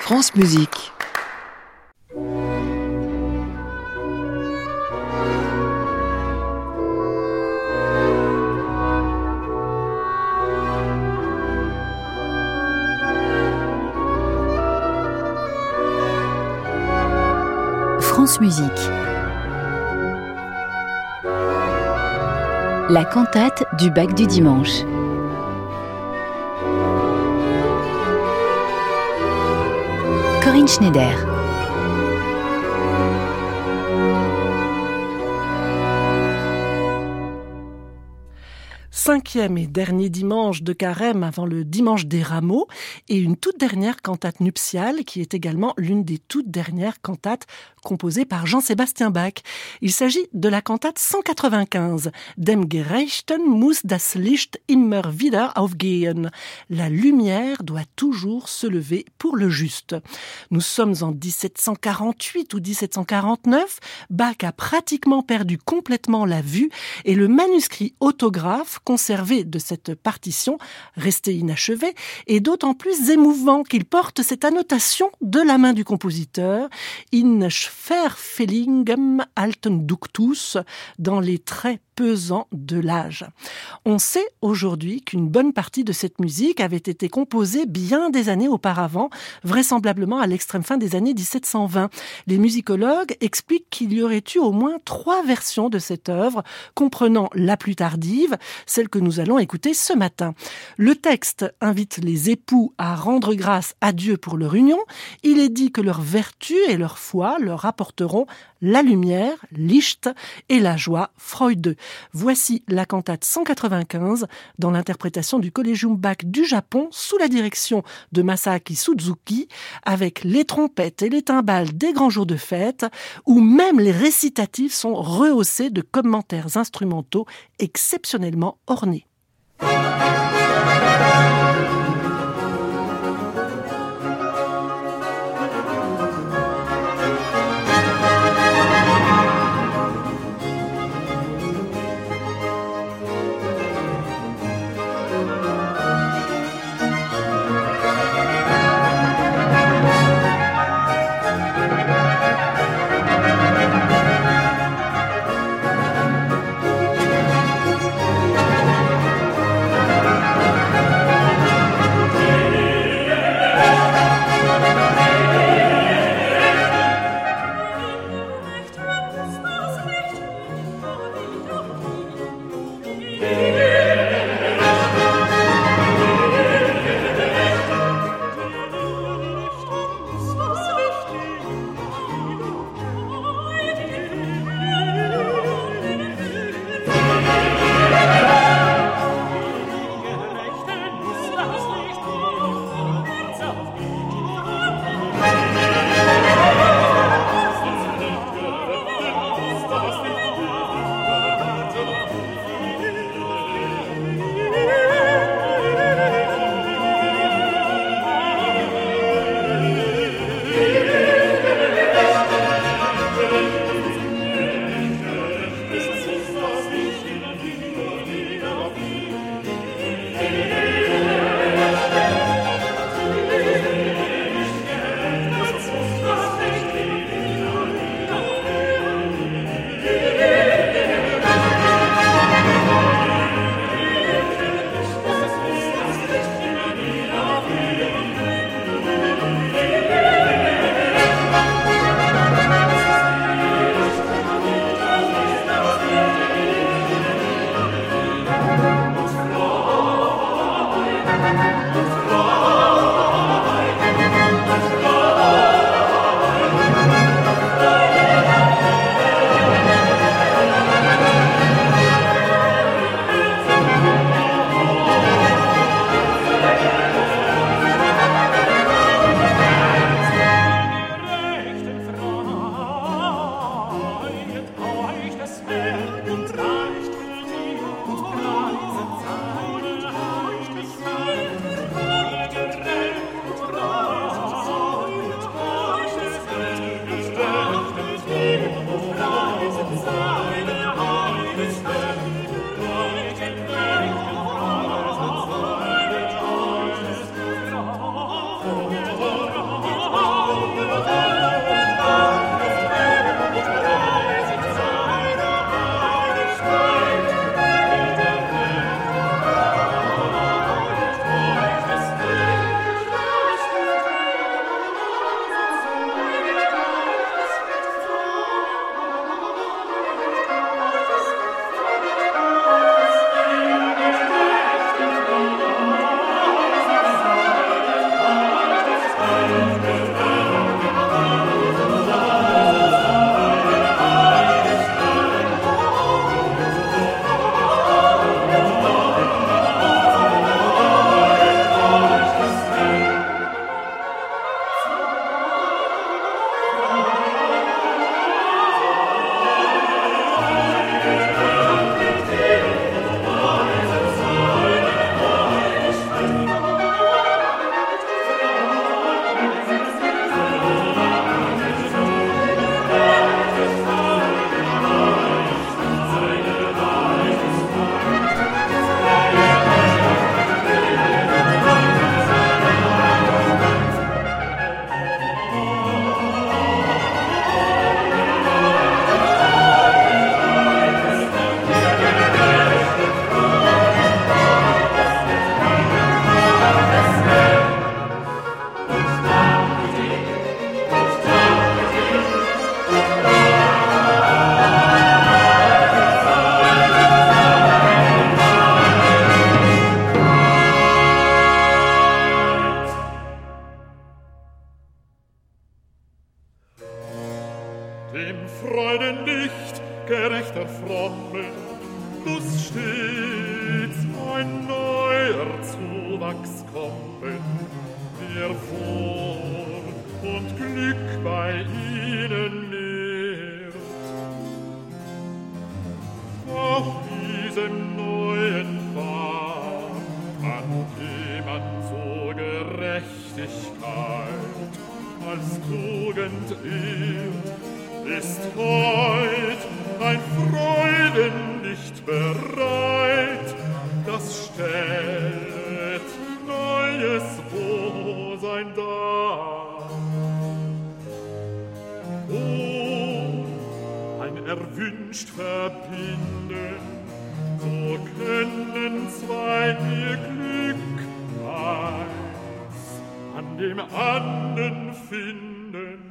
France Musique. France Musique. La cantate du Bac du dimanche. Corinne Schneider. Cinquième et dernier dimanche de carême avant le dimanche des rameaux et une toute dernière cantate nuptiale qui est également l'une des toutes dernières cantates composées par Jean-Sébastien Bach. Il s'agit de la cantate 195, Dem Gerechten muss das Licht immer wieder aufgehen. La lumière doit toujours se lever pour le juste. Nous sommes en 1748 ou 1749. Bach a pratiquement perdu complètement la vue et le manuscrit autographe conservé de cette partition, resté inachevé, est d'autant plus émouvant qu'il porte cette annotation de la main du compositeur « In schwerfälligem alten Duktus » dans les traits pesant de l'âge. On sait aujourd'hui qu'une bonne partie de cette musique avait été composée bien des années auparavant, vraisemblablement à l'extrême fin des années 1720. Les musicologues expliquent qu'il y aurait eu au moins 3 versions de cette œuvre, comprenant la plus tardive, celle que nous allons écouter ce matin. Le texte invite les époux à rendre grâce à Dieu pour leur union. Il est dit que leur vertu et leur foi leur apporteront la lumière, Licht, et la joie, Freude. Voici la cantate 195 dans l'interprétation du Collegium Bach du Japon sous la direction de Masaaki Suzuki, avec les trompettes et les timbales des grands jours de fête, où même les récitatifs sont rehaussés de commentaires instrumentaux exceptionnellement ornés. dem Freudenlicht gerechter Fromme, muss stets ein neuer Zuwachs kommen, der Wohl und Glück bei ihnen nährt. Auf diesem neuen Pfad, an dem man so Gerechtigkeit als Tugend ehrt, ist heut ein Freudenlicht bereit, das stellt neues Wohlsein dar. Oh, ein erwünscht verbinden, so können zwei ihr Glück eins an dem anderen finden.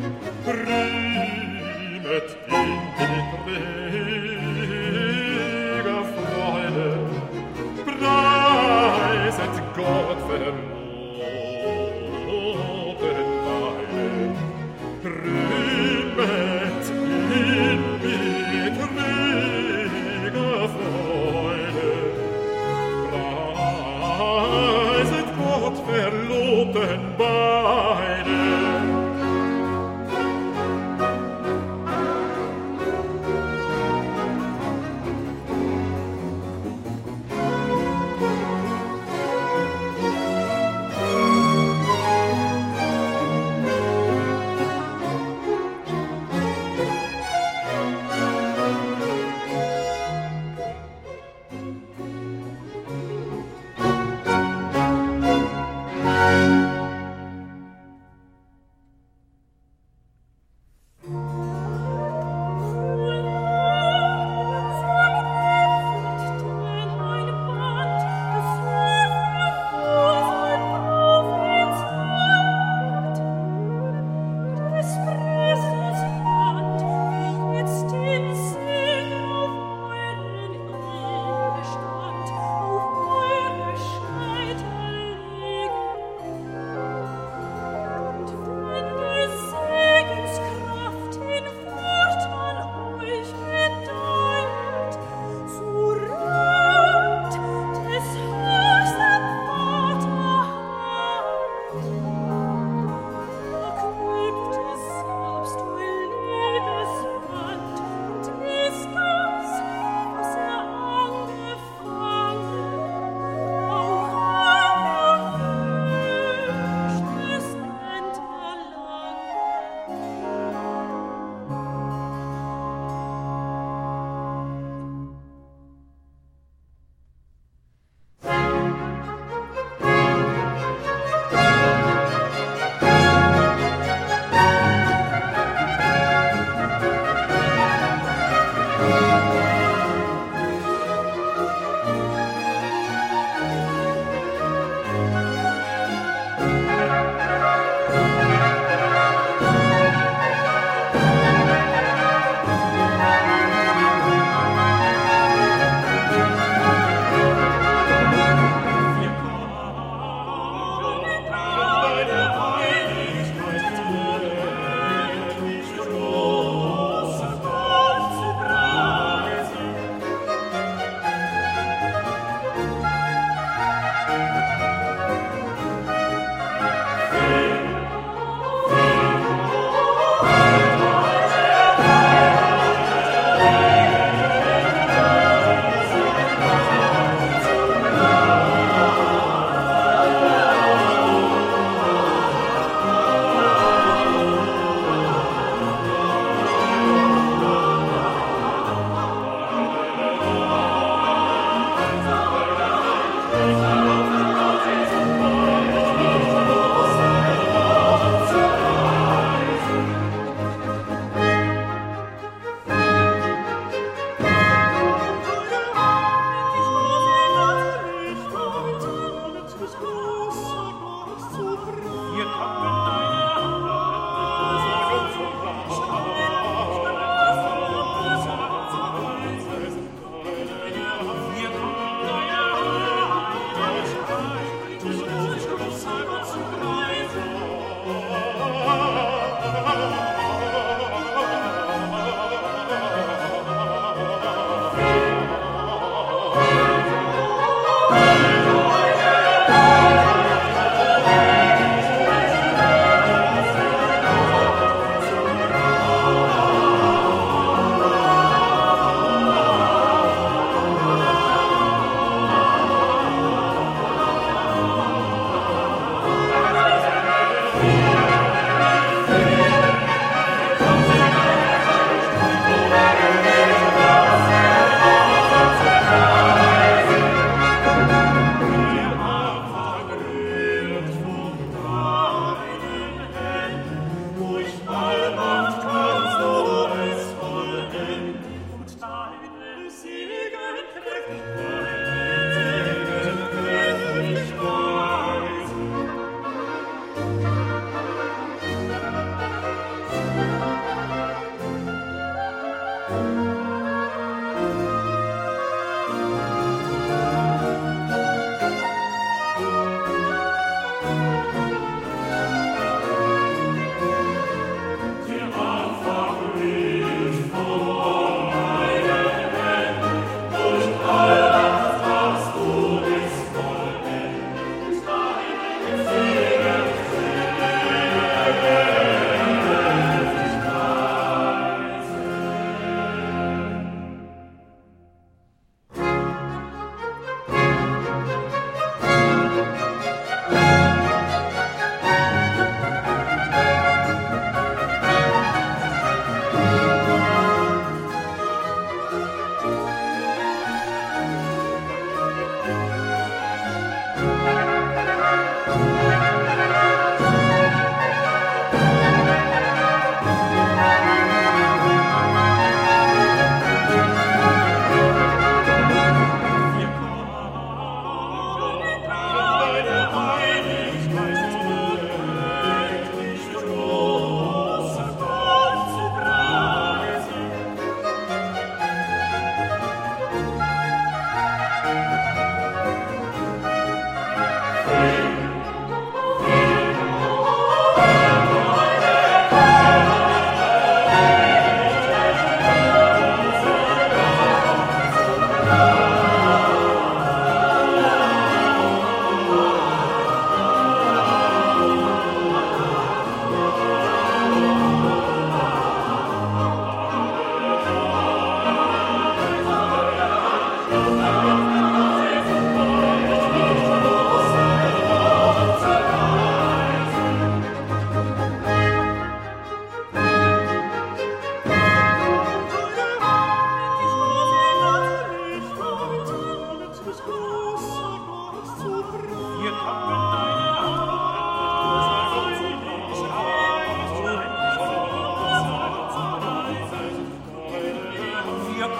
Rühmet in die Träger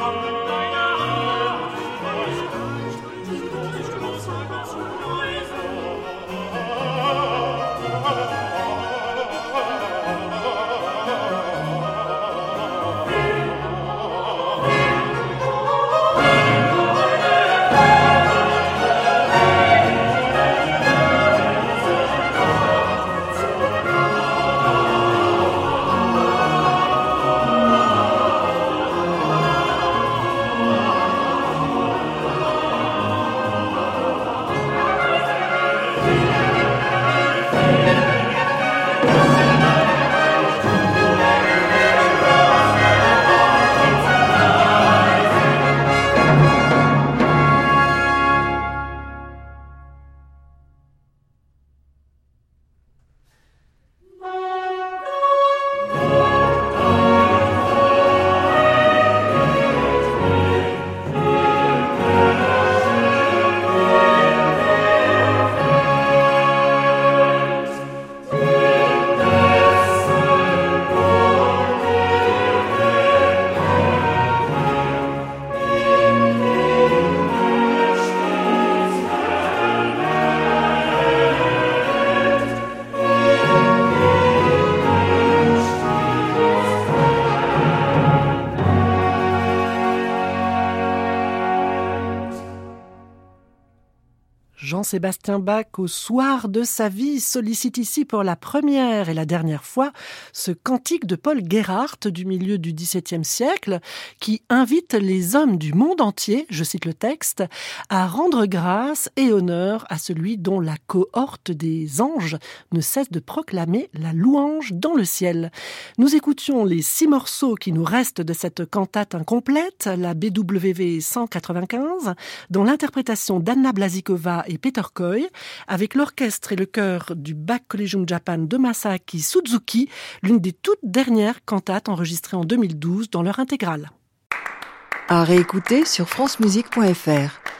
Jean-Sébastien Bach, au soir de sa vie, sollicite ici pour la première et la dernière fois ce cantique de Paul Gerhardt du milieu du XVIIe siècle qui invite les hommes du monde entier, je cite le texte, à rendre grâce et honneur à celui dont la cohorte des anges ne cesse de proclamer la louange dans le ciel. Nous écoutions les 6 morceaux qui nous restent de cette cantate incomplète, la BWV 195, dont l'interprétation d'Anna Blasíková et Peter Coy, avec l'orchestre et le chœur du Bach Collegium Japan de Masaaki Suzuki, l'une des toutes dernières cantates enregistrées en 2012 dans leur intégrale. À réécouter sur francemusique.fr.